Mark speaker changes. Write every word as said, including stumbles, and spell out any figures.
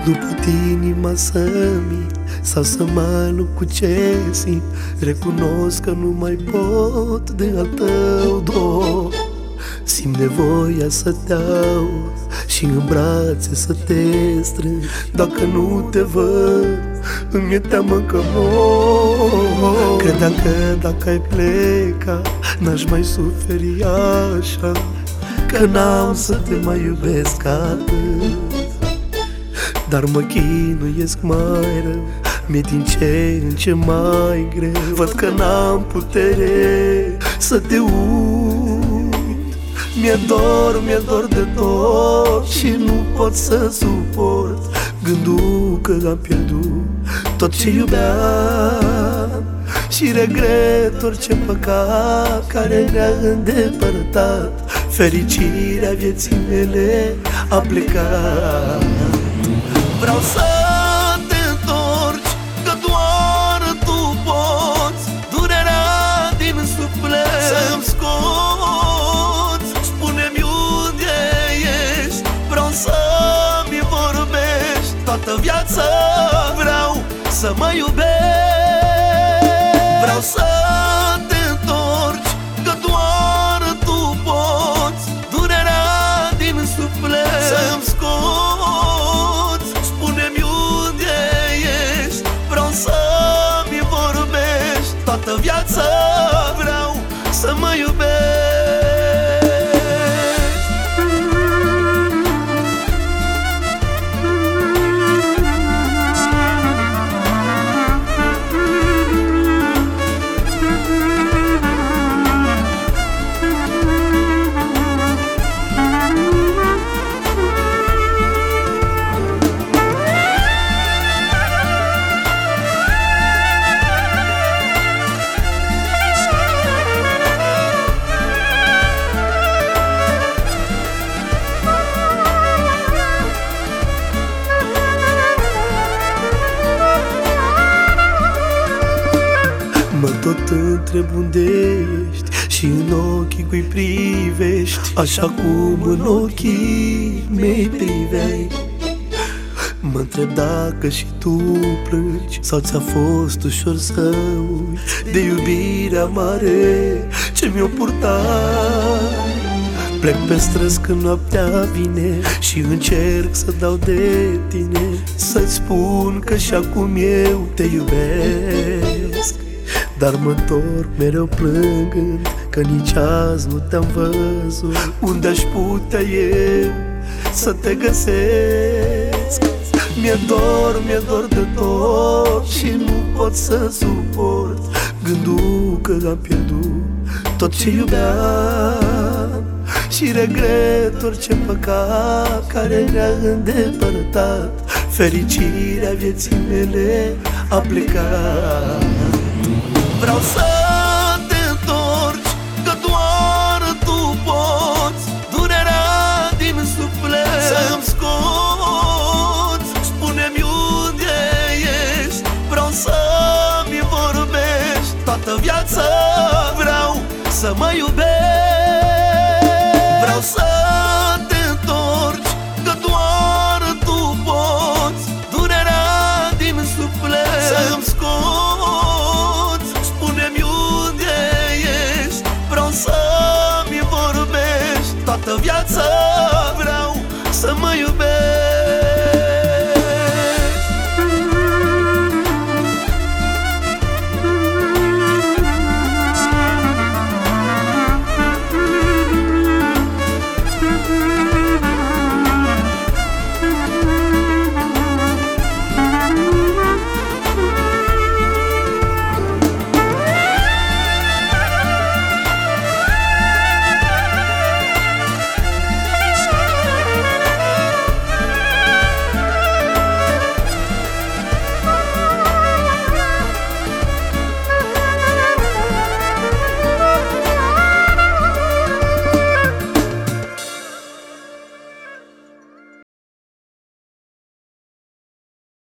Speaker 1: după inima să-mi sau să mă lupt cu ce simt. Recunosc că nu mai pot de al tău dor. Simt nevoia să te aud și în brațe să te strâng. Dacă nu te văd, îmi e teamă că mor. Credeam că dacă ai pleca, n-aș mai suferi așa, că n-am să te mai iubesc atât. Dar mă chinuiesc mai rău, mi-e din ce în ce mai greu. Văd că n-am putere să te uit. Mi-e dor, mi-e dor de tot și nu pot să suport gândul că am pierdut tot ce iubeam. Și regret orice păcat care ne-a îndepărtat. Fericirea vieții mele a plecat. Vreau să te întorci, că doar tu poți durerea din suflet să-mi scoți. Spune-mi unde ești, vreau să-mi vorbești. Toată viața vreau să mă iubești. Vreau să te întorci, că doar tu poți durerea din suflet să-mi scoți. Spune-mi unde ești, vreau să-mi vorbești. Toată viața vreau să mă iubești. Mă tot întreb unde ești și în ochii cui privești, așa cum în ochii mei priveai. Mă întreb dacă și tu plângi sau ți-a fost ușor să uiți de iubirea mare ce mi-o purtai. Plec pe străzi când noaptea vine și încerc să dau de tine, să-ți spun că și acum eu te iubesc. Dar mă întorc mereu plângând că nici azi nu te-am văzut. Unde aș putea eu să te găsesc? Mi-e dor, mi-e dor de tot și nu pot să suport gândul că am pierdut tot ce iubeam. Și regret orice păcat care ne-a îndepărtat. Fericirea vieții mele a plecat. Vreau să te întorci, că doar tu poți durerea din suflet să-mi scoți. Spune-mi unde ești, vreau să-mi vorbești. Toată viața vreau să mă iubești. Vreau să te întorci, că doar tu poți durerea din suflet să-mi scoți. Spune-mi unde ești, vreau să-mi vorbești. Toată viața vreau să mă iubești.